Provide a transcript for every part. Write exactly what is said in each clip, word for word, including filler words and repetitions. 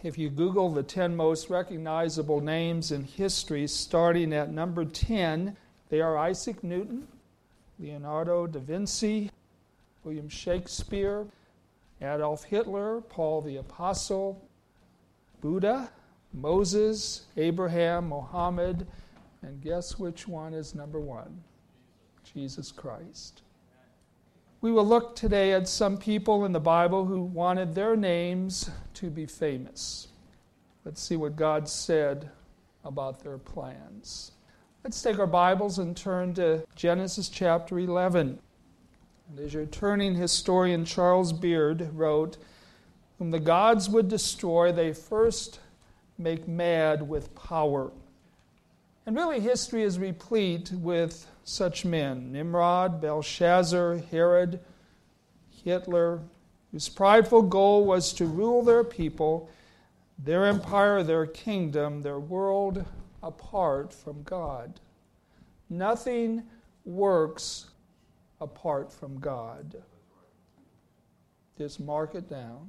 If you Google the ten most recognizable names in history, starting at number ten, they are Isaac Newton, Leonardo da Vinci, William Shakespeare, Adolf Hitler, Paul the Apostle, Buddha, Moses, Abraham, Mohammed, and guess which one is number one? Jesus Christ. We will look today at some people in the Bible who wanted their names to be famous. Let's see what God said about their plans. Let's take our Bibles and turn to Genesis chapter eleven. And as you're turning, historian Charles Beard wrote, "Whom the gods would destroy, they first make mad with power." And really, history is replete with such men: Nimrod, Belshazzar, Herod, Hitler, whose prideful goal was to rule their people, their empire, their kingdom, their world apart from God. Nothing works apart from God. Just mark it down.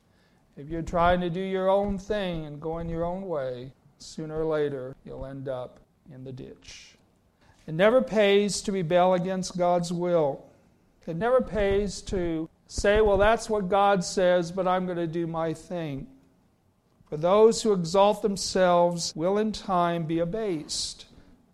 If you're trying to do your own thing and going your own way, sooner or later you'll end up in the ditch. It never pays to rebel against God's will. It never pays to say, well, that's what God says, but I'm going to do my thing. For those who exalt themselves will in time be abased.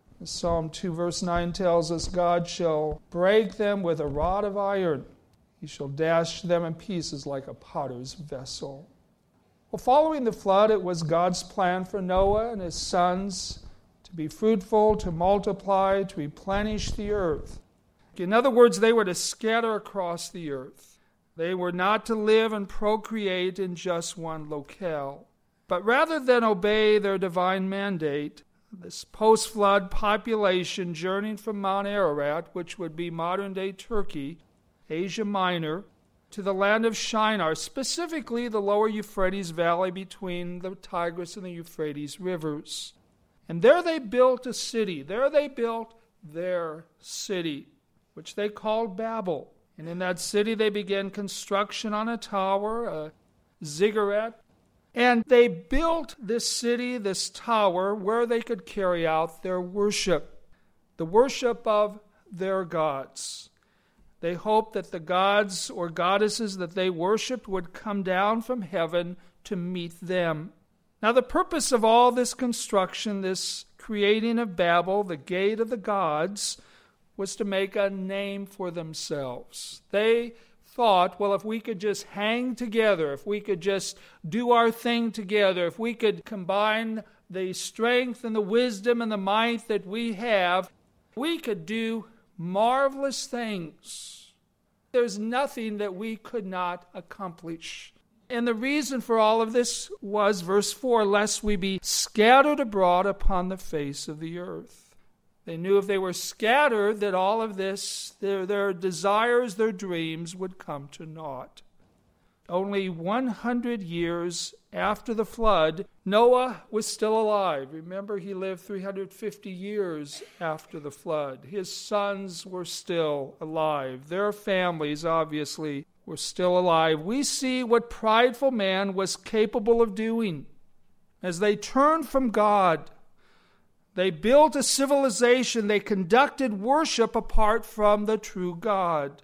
Psalm two verse nine tells us, God shall break them with a rod of iron. He shall dash them in pieces like a potter's vessel. Well, following the flood, it was God's plan for Noah and his sons to be fruitful, to multiply, to replenish the earth. In other words, they were to scatter across the earth. They were not to live and procreate in just one locale. But rather than obey their divine mandate, this post-flood population journeying from Mount Ararat, which would be modern-day Turkey, Asia Minor, to the land of Shinar, specifically the lower Euphrates Valley between the Tigris and the Euphrates rivers. And there they built a city. There they built their city, which they called Babel. And in that city they began construction on a tower, a ziggurat. And they built this city, this tower, where they could carry out their worship, the worship of their gods. They hoped that the gods or goddesses that they worshipped would come down from heaven to meet them. Now, the purpose of all this construction, this creating of Babel, the gate of the gods, was to make a name for themselves. They thought, well, if we could just hang together, if we could just do our thing together, if we could combine the strength and the wisdom and the might that we have, we could do marvelous things. There's nothing that we could not accomplish. And the reason for all of this was, verse four, lest we be scattered abroad upon the face of the earth. They knew if they were scattered that all of this, their, their desires, their dreams would come to naught. Only one hundred years after the flood, Noah was still alive. Remember, he lived three hundred fifty years after the flood. His sons were still alive. Their families, obviously, were still alive. We see what prideful man was capable of doing. As they turned from God, they built a civilization. They conducted worship apart from the true God.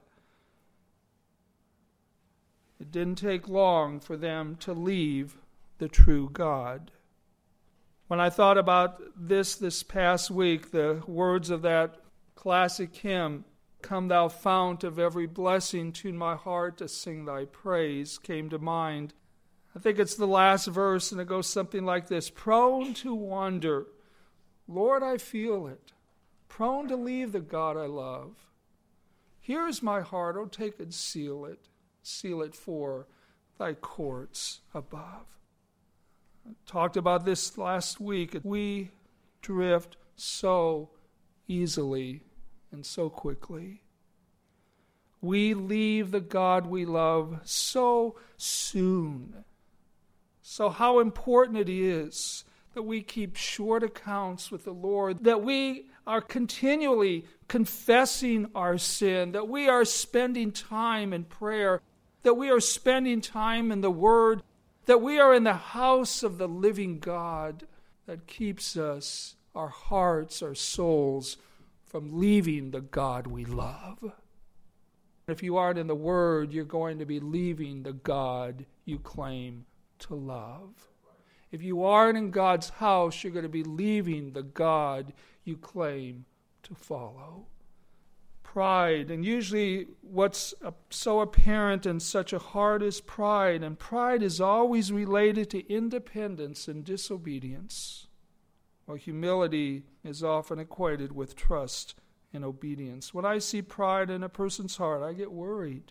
It didn't take long for them to leave the true God. When I thought about this this past week, the words of that classic hymn, "Come thou fount of every blessing, tune my heart to sing thy praise," came to mind. I think it's the last verse, and it goes something like this: prone to wander, Lord, I feel it, prone to leave the God I love. Here's my heart, oh, take and seal it, seal it for thy courts above. I talked about this last week. We drift so easily and so quickly. We leave the God we love so soon. So how important it is that we keep short accounts with the Lord, that we are continually confessing our sin, that we are spending time in prayer, that we are spending time in the Word, that we are in the house of the living God that keeps us, our hearts, our souls, from leaving the God we love. If you aren't in the Word, you're going to be leaving the God you claim to love. If you aren't in God's house, you're going to be leaving the God you claim to follow. Pride, and usually what's so apparent in such a heart is pride, and pride is always related to independence and disobedience, while humility is often equated with trust and obedience. When I see pride in a person's heart, I get worried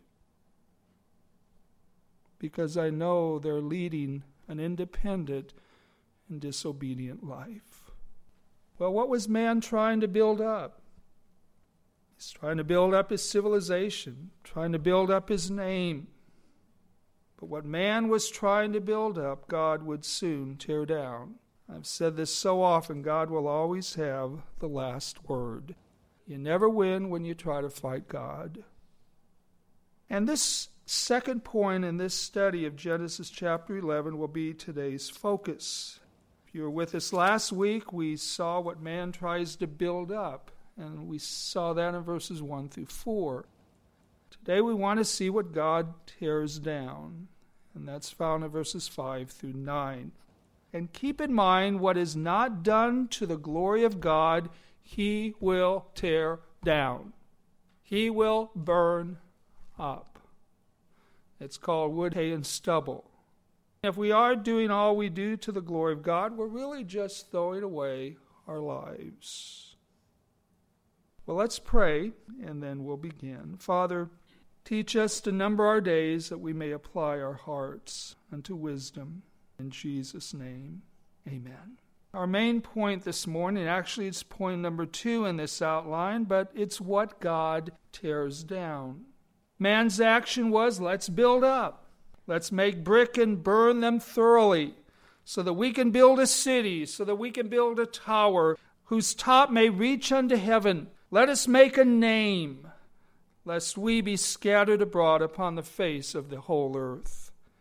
because I know they're leading an independent and disobedient life. Well, what was man trying to build up? He's trying to build up his civilization, trying to build up his name. But what man was trying to build up, God would soon tear down. I've said this so often, God will always have the last word. You never win when you try to fight God. And this second point in this study of Genesis chapter eleven will be today's focus. If you were with us last week, we saw what man tries to build up, and we saw that in verses one through four. Today we want to see what God tears down, and that's found in verses five through nine. And keep in mind, what is not done to the glory of God, He will tear down. He will burn up. It's called wood, hay, and stubble. If we are doing all we do to the glory of God, we're really just throwing away our lives. Well, let's pray, and then we'll begin. Father, teach us to number our days that we may apply our hearts unto wisdom. In Jesus' name, amen. Our main point this morning, actually it's point number two in this outline, but it's what God tears down. Man's action was, let's build up. Let's make brick and burn them thoroughly so that we can build a city, so that we can build a tower whose top may reach unto heaven. Let us make a name, lest we be scattered abroad upon the face of the whole earth.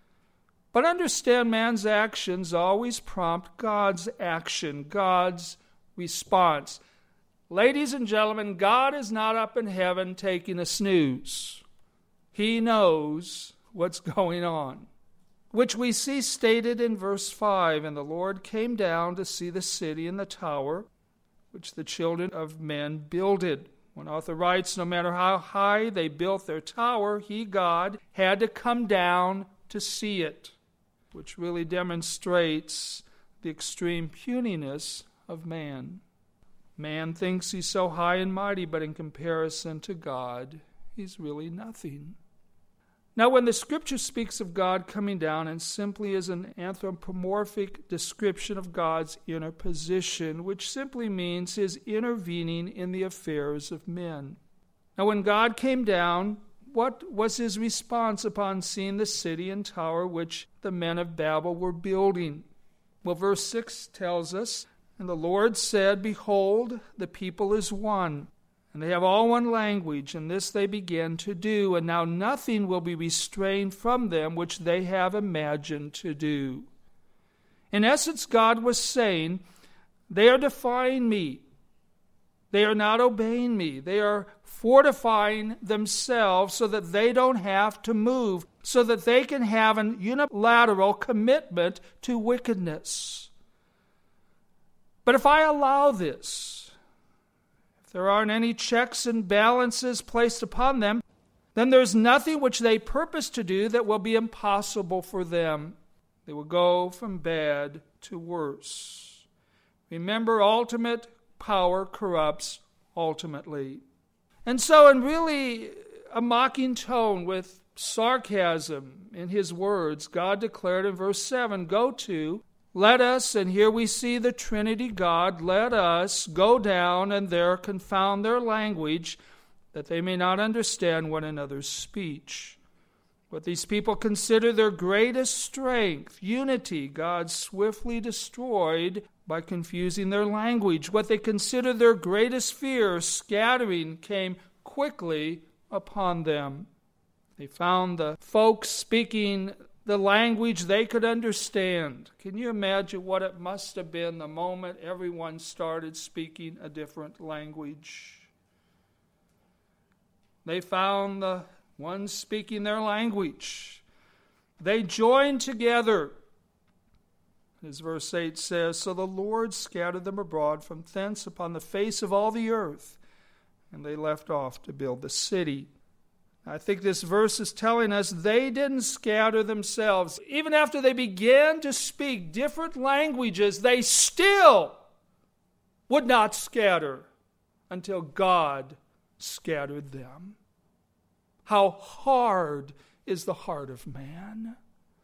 But understand, man's actions always prompt God's action, God's response. Ladies and gentlemen, God is not up in heaven taking a snooze. He knows what's going on, which we see stated in verse five. And the Lord came down to see the city and the tower, which the children of men builded. One author writes, no matter how high they built their tower, He, God, had to come down to see it, which really demonstrates the extreme puniness of man. Man thinks he's so high and mighty, but in comparison to God, he's really nothing. Now, when the Scripture speaks of God coming down, and simply is an anthropomorphic description of God's inner position, which simply means His intervening in the affairs of men. Now, when God came down, what was His response upon seeing the city and tower which the men of Babel were building? Well, verse six tells us, and the Lord said, behold, the people is one, and they have all one language, and this they begin to do, and now nothing will be restrained from them which they have imagined to do. In essence, God was saying, they are defying me. They are not obeying me. They are fortifying themselves so that they don't have to move, so that they can have an unilateral commitment to wickedness. But if I allow this, if there aren't any checks and balances placed upon them, then there's nothing which they purpose to do that will be impossible for them. They will go from bad to worse. Remember, ultimate power corrupts ultimately. And so, in really a mocking tone with sarcasm in His words, God declared in verse seven, go to, let us, and here we see the Trinity God, let us go down and there confound their language, that they may not understand one another's speech. What these people consider their greatest strength, unity, God swiftly destroyed by confusing their language. What they consider their greatest fear, scattering, came quickly upon them. They found the folks speaking the language they could understand. Can you imagine what it must have been the moment everyone started speaking a different language? They found the ones speaking their language. They joined together. As verse eight says, so the Lord scattered them abroad from thence upon the face of all the earth, and they left off to build the city. I think this verse is telling us they didn't scatter themselves. Even after they began to speak different languages, they still would not scatter until God scattered them. How hard is the heart of man?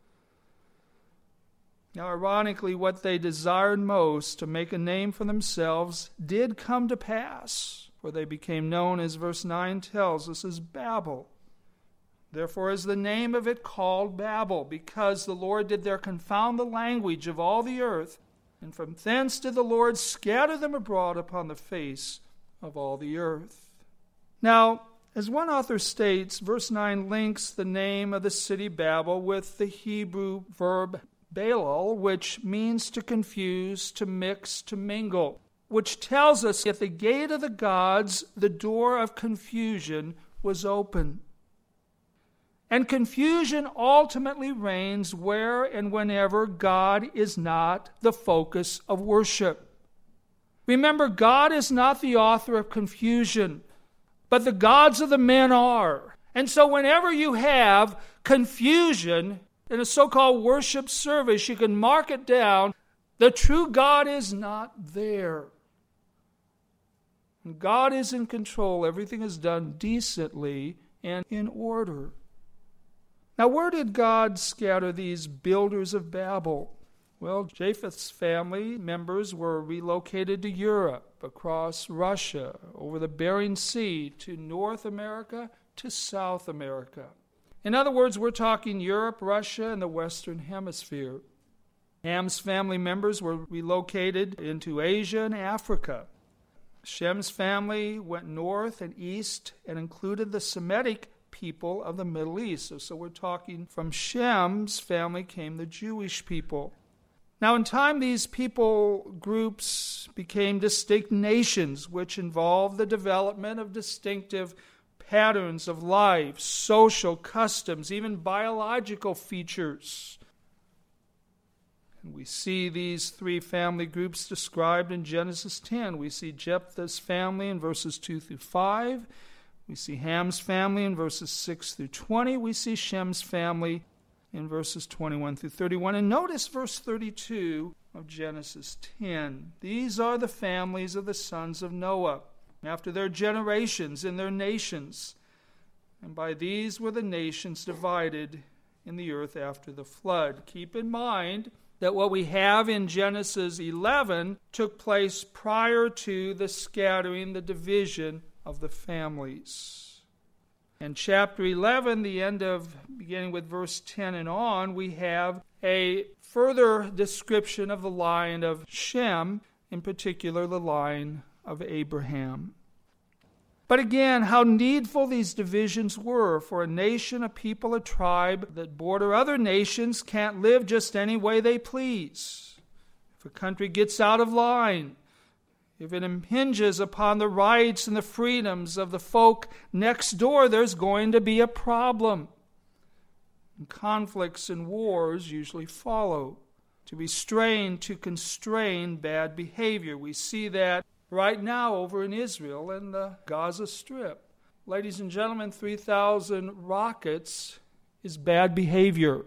Now, ironically, what they desired most, to make a name for themselves, did come to pass, for they became known, as verse nine tells us, as Babel. Therefore is the name of it called Babel, because the Lord did there confound the language of all the earth, and from thence did the Lord scatter them abroad upon the face of all the earth. Now, as one author states, verse nine links the name of the city Babel with the Hebrew verb Balal, which means to confuse, to mix, to mingle, which tells us at the gate of the gods, the door of confusion was open. And confusion ultimately reigns where and whenever God is not the focus of worship. Remember, God is not the author of confusion, but the gods of the men are. And so whenever you have confusion in a so-called worship service, you can mark it down. The true God is not there. When God is in control, everything is done decently and in order. Now, where did God scatter these builders of Babel? Well, Japheth's family members were relocated to Europe, across Russia, over the Bering Sea, to North America, to South America. In other words, we're talking Europe, Russia, and the Western Hemisphere. Ham's family members were relocated into Asia and Africa. Shem's family went north and east and included the Semitic people of the Middle East. So, so we're talking from Shem's family came the Jewish people. Now, in time, these people groups became distinct nations, which involved the development of distinctive patterns of life, social customs, even biological features. And we see these three family groups described in Genesis ten. We see Jephthah's family in verses two through five. We see Ham's family in verses six through twenty. We see Shem's family in verses twenty-one through thirty-one. And notice verse thirty-two of Genesis ten. These are the families of the sons of Noah, after their generations in their nations. And by these were the nations divided in the earth after the flood. Keep in mind that what we have in Genesis eleven took place prior to the scattering, the division of the families. In chapter eleven, the end of, beginning with verse ten and on, we have a further description of the line of Shem, in particular the line of Abraham. But again, how needful these divisions were, for a nation, a people, a tribe that border other nations can't live just any way they please. If a country gets out of line, if it impinges upon the rights and the freedoms of the folk next door, there's going to be a problem. And conflicts and wars usually follow to restrain, to constrain bad behavior. We see that right now over in Israel and the Gaza Strip. Ladies and gentlemen, three thousand rockets is bad behavior.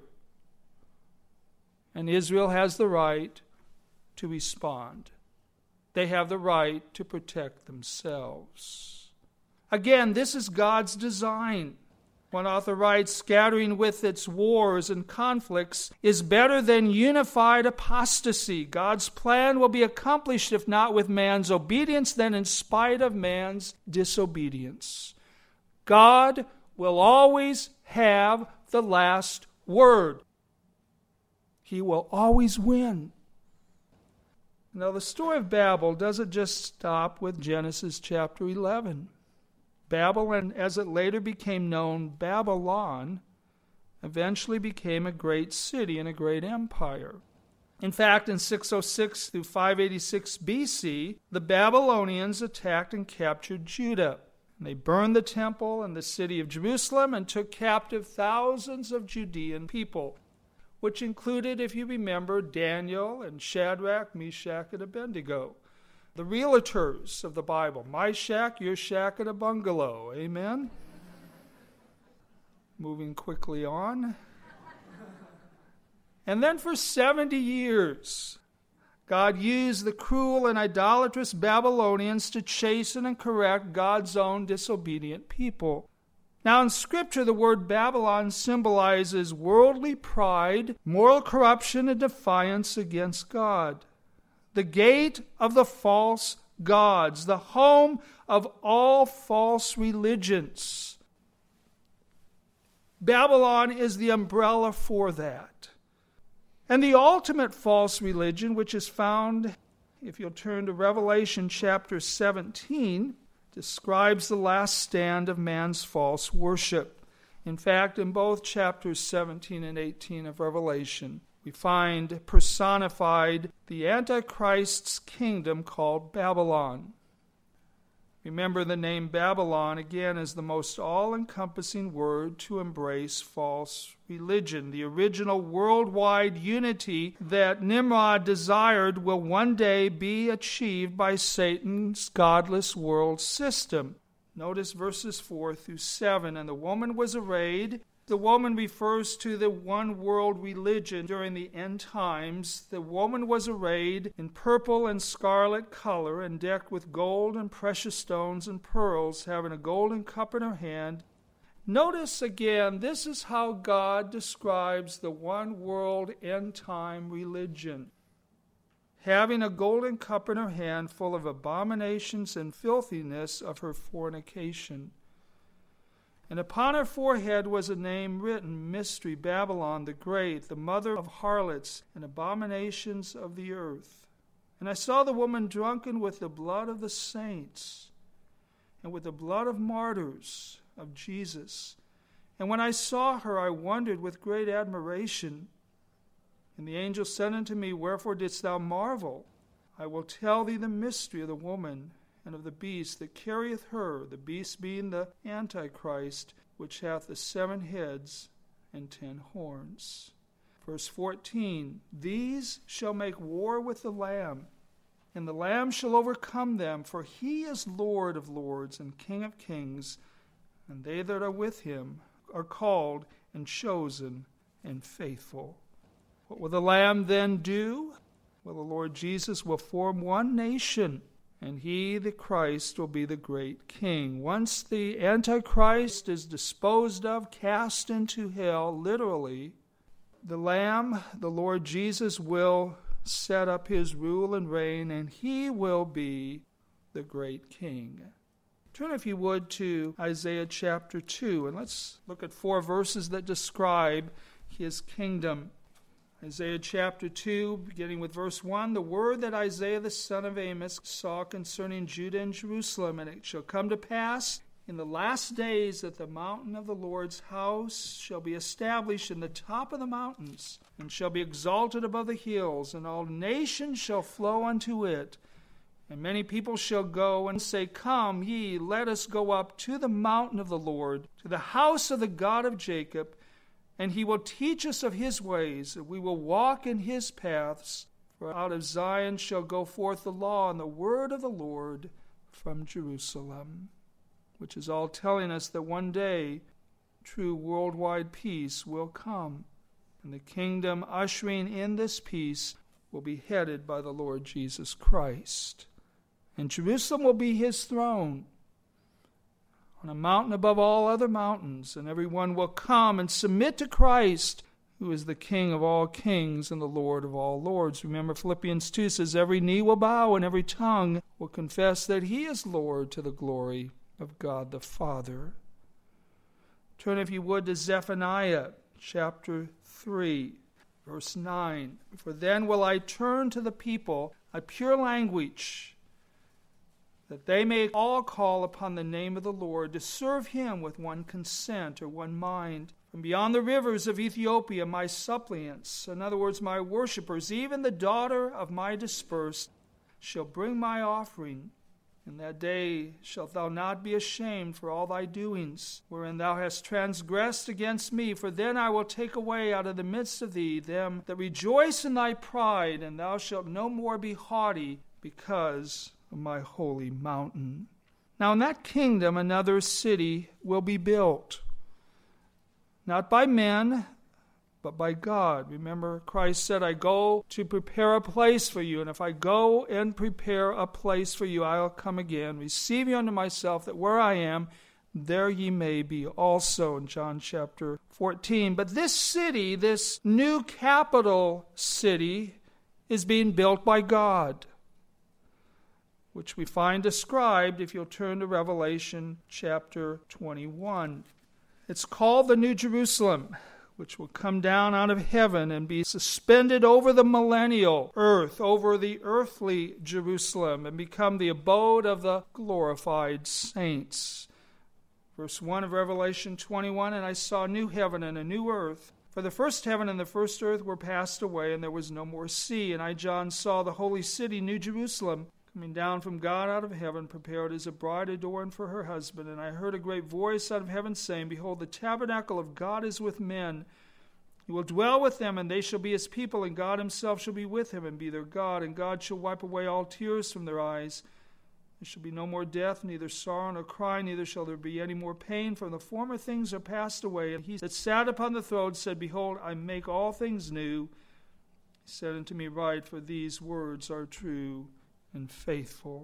And Israel has the right to respond. They have the right to protect themselves. Again, this is God's design. One author writes, scattering with its wars and conflicts is better than unified apostasy. God's plan will be accomplished if not with man's obedience, then in spite of man's disobedience. God will always have the last word. He will always win. Now, the story of Babel doesn't just stop with Genesis chapter eleven. Babel, and as it later became known, Babylon, eventually became a great city and a great empire. In fact, in six oh six through five eighty-six B C, the Babylonians attacked and captured Judah. They burned the temple and the city of Jerusalem and took captive thousands of Judean people, which included, if you remember, Daniel and Shadrach, Meshach, and Abednego, the realtors of the Bible. My shack, your shack, and a bungalow. Amen? Moving quickly on. And then for seventy years, God used the cruel and idolatrous Babylonians to chasten and correct God's own disobedient people. Now in Scripture, the word Babylon symbolizes worldly pride, moral corruption, and defiance against God. The gate of the false gods, the home of all false religions. Babylon is the umbrella for that. And the ultimate false religion, which is found, if you'll turn to Revelation chapter seventeen, describes the last stand of man's false worship. In fact, in both chapters seventeen and eighteen of Revelation, we find personified the Antichrist's kingdom called Babylon. Remember, the name Babylon, again, is the most all-encompassing word to embrace false religion. The original worldwide unity that Nimrod desired will one day be achieved by Satan's godless world system. Notice verses four through seven. And the woman was arrayed. The woman refers to the one world religion during the end times. The woman was arrayed in purple and scarlet color and decked with gold and precious stones and pearls, having a golden cup in her hand. Notice again, this is how God describes the one world end time religion. Having a golden cup in her hand full of abominations and filthiness of her fornication. And upon her forehead was a name written, Mystery, Babylon the Great, the mother of harlots and abominations of the earth. And I saw the woman drunken with the blood of the saints and with the blood of martyrs of Jesus. And when I saw her, I wondered with great admiration. And the angel said unto me, Wherefore didst thou marvel? I will tell thee the mystery of the woman and of the beast that carrieth her, the beast being the Antichrist, which hath the seven heads and ten horns. Verse fourteen, These shall make war with the Lamb, and the Lamb shall overcome them, for he is Lord of lords and King of kings, and they that are with him are called and chosen and faithful. What will the Lamb then do? Well, the Lord Jesus will form one nation, and he, the Christ, will be the great king. Once the Antichrist is disposed of, cast into hell, literally, the Lamb, the Lord Jesus, will set up his rule and reign, and he will be the great king. Turn, if you would, to Isaiah chapter two, and let's look at four verses that describe his kingdom. Isaiah chapter two, beginning with verse one, the word that Isaiah the son of Amos saw concerning Judah and Jerusalem, and it shall come to pass in the last days that the mountain of the Lord's house shall be established in the top of the mountains, and shall be exalted above the hills, and all nations shall flow unto it. And many people shall go and say, Come ye, let us go up to the mountain of the Lord, to the house of the God of Jacob, and he will teach us of his ways, and we will walk in his paths. For out of Zion shall go forth the law and the word of the Lord from Jerusalem. Which is all telling us that one day true worldwide peace will come. And the kingdom ushering in this peace will be headed by the Lord Jesus Christ. And Jerusalem will be his throne, on a mountain above all other mountains, and everyone will come and submit to Christ, who is the King of all kings and the Lord of all lords. Remember, Philippians two says, Every knee will bow and every tongue will confess that he is Lord, to the glory of God the Father. Turn, if you would, to Zephaniah chapter three, verse nine. For then will I turn to the people a pure language, that they may all call upon the name of the Lord, to serve him with one consent or one mind. From beyond the rivers of Ethiopia, my suppliants, in other words, my worshippers, even the daughter of my dispersed, shall bring my offering. In that day shalt thou not be ashamed for all thy doings, wherein thou hast transgressed against me. For then I will take away out of the midst of thee them that rejoice in thy pride, and thou shalt no more be haughty because of my holy mountain. Now in that kingdom another city will be built, not by men, but by God. Remember, Christ said, I go to prepare a place for you, and if I go and prepare a place for you, I'll come again, receive you unto myself, that where I am, there ye may be also, in John chapter fourteen. But this city, this new capital city, is being built by God, which we find described if you'll turn to Revelation chapter twenty-one. It's called the New Jerusalem, which will come down out of heaven and be suspended over the millennial earth, over the earthly Jerusalem, and become the abode of the glorified saints. Verse one of Revelation twenty-one, and I saw a new heaven and a new earth. For the first heaven and the first earth were passed away, and there was no more sea. And I, John, saw the holy city, New Jerusalem, coming down from God out of heaven, prepared as a bride adorned for her husband. And I heard a great voice out of heaven saying, Behold, the tabernacle of God is with men. He will dwell with them, and they shall be his people, and God himself shall be with him and be their God. And God shall wipe away all tears from their eyes. There shall be no more death, neither sorrow nor crying, neither shall there be any more pain, for the former things are passed away. And he that sat upon the throne said, Behold, I make all things new. He said unto me, Write, for these words are true and faithful.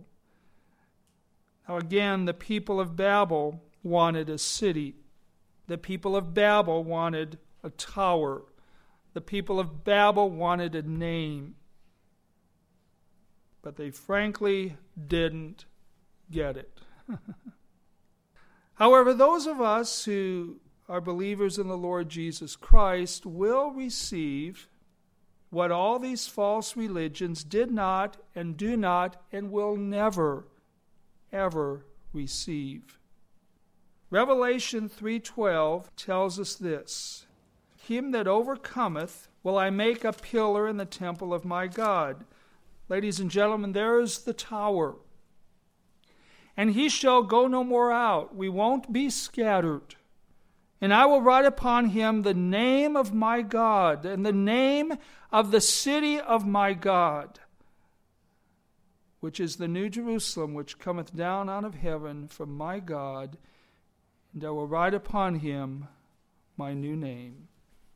Now again, the people of Babel wanted a city. The people of Babel wanted a tower. The people of Babel wanted a name. But they frankly didn't get it. However, those of us who are believers in the Lord Jesus Christ will receive what all these false religions did not and do not and will never, ever receive. Revelation three twelve tells us this, Him that overcometh will I make a pillar in the temple of my God. Ladies and gentlemen, there is the tower. And he shall go no more out. We won't be scattered. And I will write upon him the name of my God, and the name of the city of my God, which is the New Jerusalem, which cometh down out of heaven from my God, and I will write upon him my new name.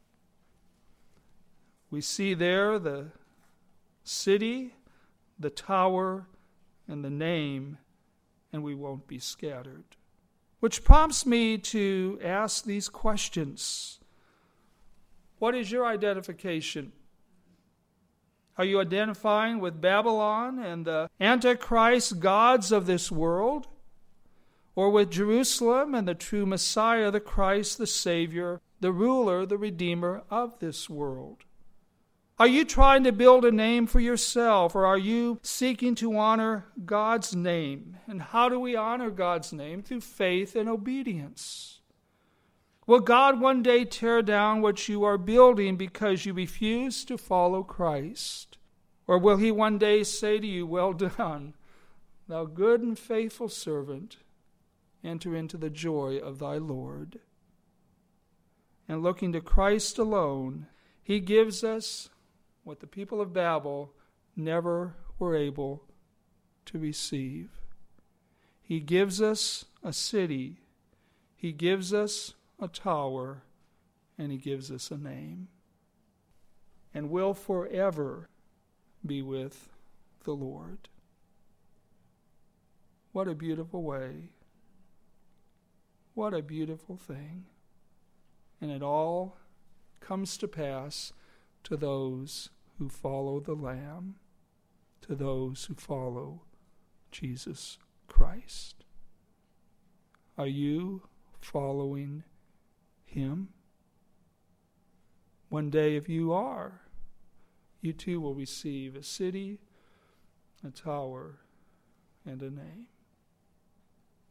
We see there the city, the tower, and the name, and we won't be scattered. Which prompts me to ask these questions. What is your identification? Are you identifying with Babylon and the Antichrist gods of this world? Or with Jerusalem and the true Messiah, the Christ, the Savior, the ruler, the Redeemer of this world? Are you trying to build a name for yourself, or are you seeking to honor God's name? And how do we honor God's name? Through faith and obedience. Will God one day tear down what you are building because you refuse to follow Christ? Or will he one day say to you, Well done, thou good and faithful servant, enter into the joy of thy Lord? And looking to Christ alone, he gives us what the people of Babel never were able to receive. He gives us a city, he gives us a tower, and he gives us a name, and will forever be with the Lord. What a beautiful way. What a beautiful thing. And it all comes to pass to those who follow the Lamb, to those who follow Jesus Christ. Are you following him? One day, if you are, you too will receive a city, a tower, and a name.